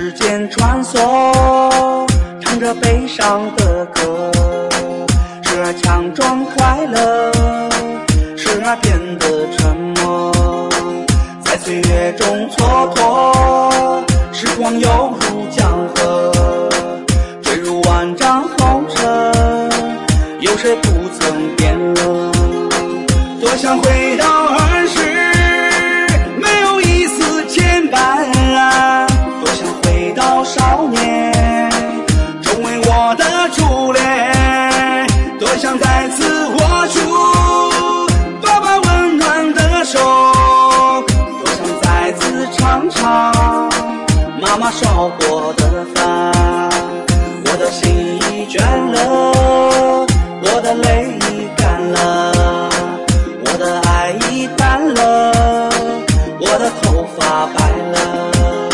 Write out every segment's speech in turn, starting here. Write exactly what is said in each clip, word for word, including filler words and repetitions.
时间穿梭，唱着悲伤的歌，时而强装快乐，时而变得沉默，在岁月中蹉跎，时光犹如江河，坠入万丈红尘，有谁不曾变了？多想回到儿时，没有一丝牵绊啊，多想回到少年，重温我的初恋，多想再次握住爸爸温暖的手，多想再次尝尝妈妈烧过的饭。我的心已倦了，我的泪已干了，我的爱已淡了，我的头发白了。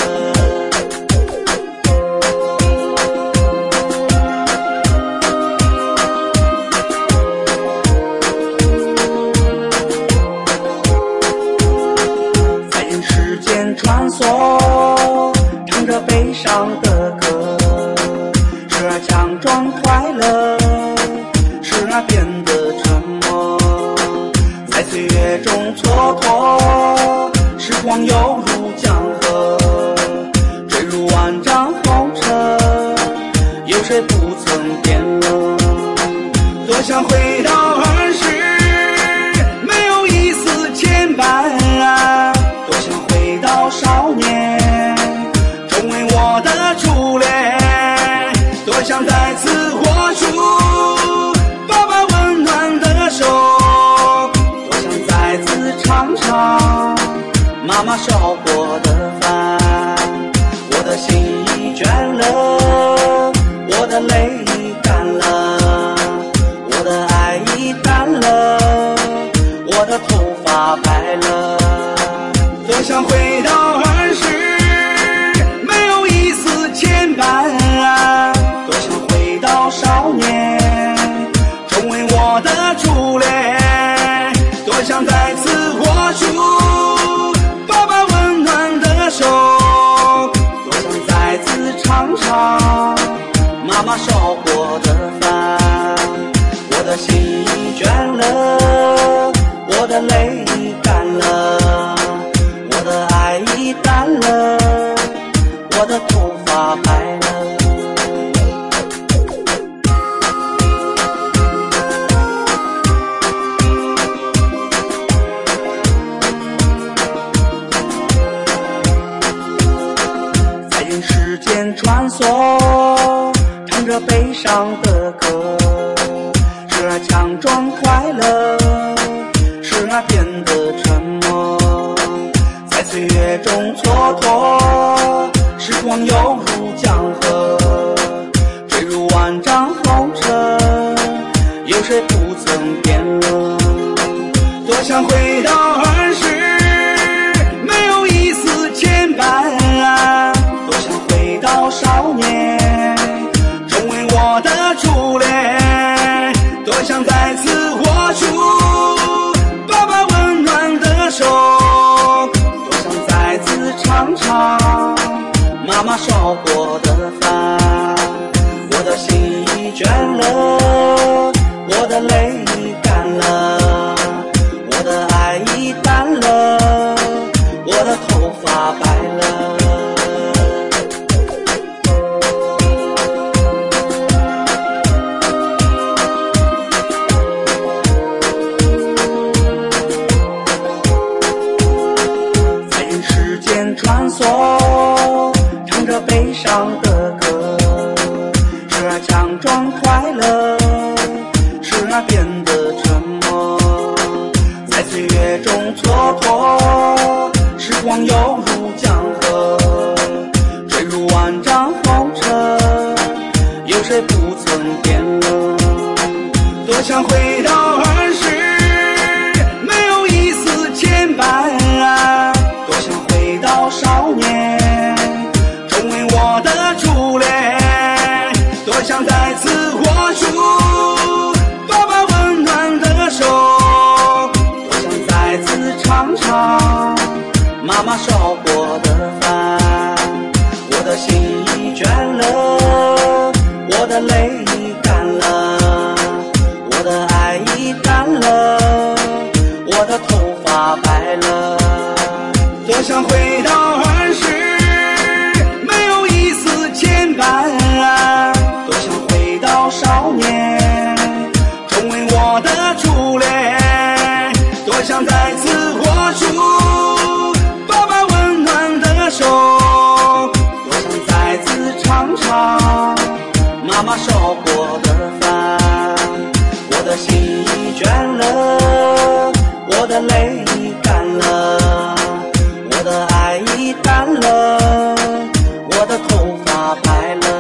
在人世间穿梭，唱着悲伤的歌，时而强装快乐，时而变得沉默，在岁月中蹉跎，时光犹如江河，坠入万丈红尘，有谁不曾变了？多想回到儿时，没有一丝牵绊啊，多想回到少年，重温我的初恋，多想再次握住爸爸温暖的手，多想再次尝尝妈妈烧过的饭。我的心已倦了，我的泪已干了，我的爱已淡了，我的头发白了。多想回到儿时，没有一丝牵绊啊，多想回到少年，重温我的初恋，多想再次握住爸爸温暖的手，多想再次尝尝妈妈烧过的饭。我的心已倦了，我的泪已干了，我的爱已淡了，我的头发白了。在人世间穿梭，唱着悲伤的歌，时而强装快乐，时而变得沉默，在岁月中蹉跎，时光犹如江河，坠入万丈红尘，有谁不曾变了？多想回到儿时，没有一丝牵绊啊，多想回到少年，重温我的初恋，多想再次握住爸爸温暖的手，多想再次尝尝妈妈烧过的饭。我的心已倦了，我的泪已干了，我的爱已淡了，我的头发白了。穿梭，唱着悲伤的歌，时而强装快乐，时而变得沉默，在岁月中蹉跎，时光犹如江河，坠入万丈红尘，有谁不曾变了？多想回到儿时，没有一丝牵绊啊，多想回到少年，重温我的初恋，多想再次握住爸爸温暖的手，多想再次尝尝妈妈烧过的饭。我的心的泪干了，我的爱已淡了，我的头发白了。多想回到儿时，没有一丝牵绊，多想回到少年，重温我的初恋。多想再次握住爸爸温暖的手，多想再次尝尝妈妈烧过的饭。我的心已倦了，我的泪干了，我的爱已淡了，我的头发白了。